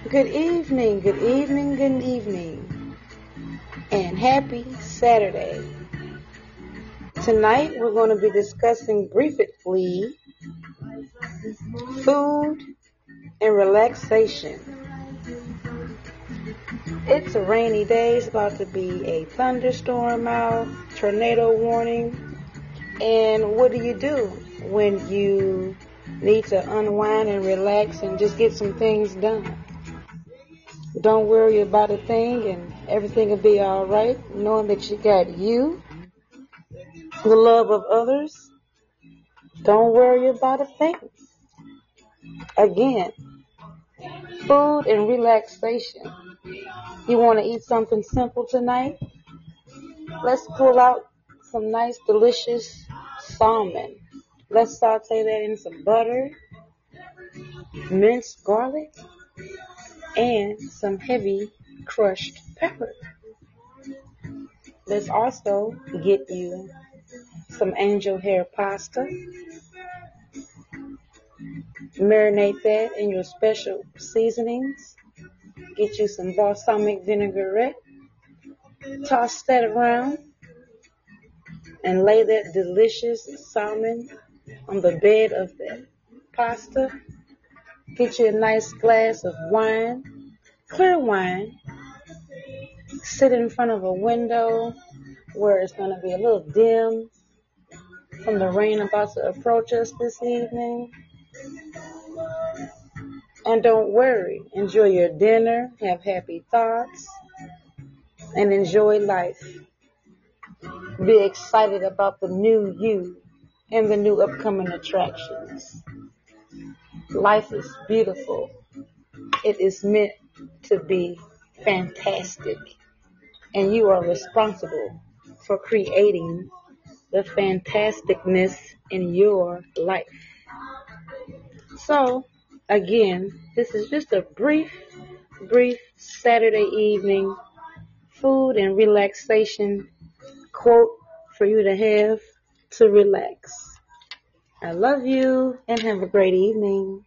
Good evening, good evening, good evening, and happy Saturday. Tonight we're going to be discussing briefly food and relaxation. It's a rainy day, it's about to be a thunderstorm out, tornado warning, and what do you do when you need to unwind and relax and just get some things done? Don't worry about a thing and everything will be alright, knowing that you got you, the love of others. Don't worry about a thing. Again, food and relaxation. You want to eat something simple tonight? Let's pull out some nice, delicious salmon. Let's saute that in some butter, minced garlic, and some heavy crushed pepper. Let's also get you some angel hair pasta. Marinate that in your special seasonings. Get you some balsamic vinaigrette. Toss that around and lay that delicious salmon on the bed of that pasta. Get you a nice glass of wine, clear wine. Sit in front of a window where it's going to be a little dim from the rain about to approach us this evening. And don't worry, enjoy your dinner, have happy thoughts, and enjoy life. Be excited about the new you and the new upcoming attractions. Life is beautiful. It is meant to be fantastic. And you are responsible for creating the fantasticness in your life. So, again, this is just a brief Saturday evening food and relaxation quote for you to have to relax. I love you and have a great evening.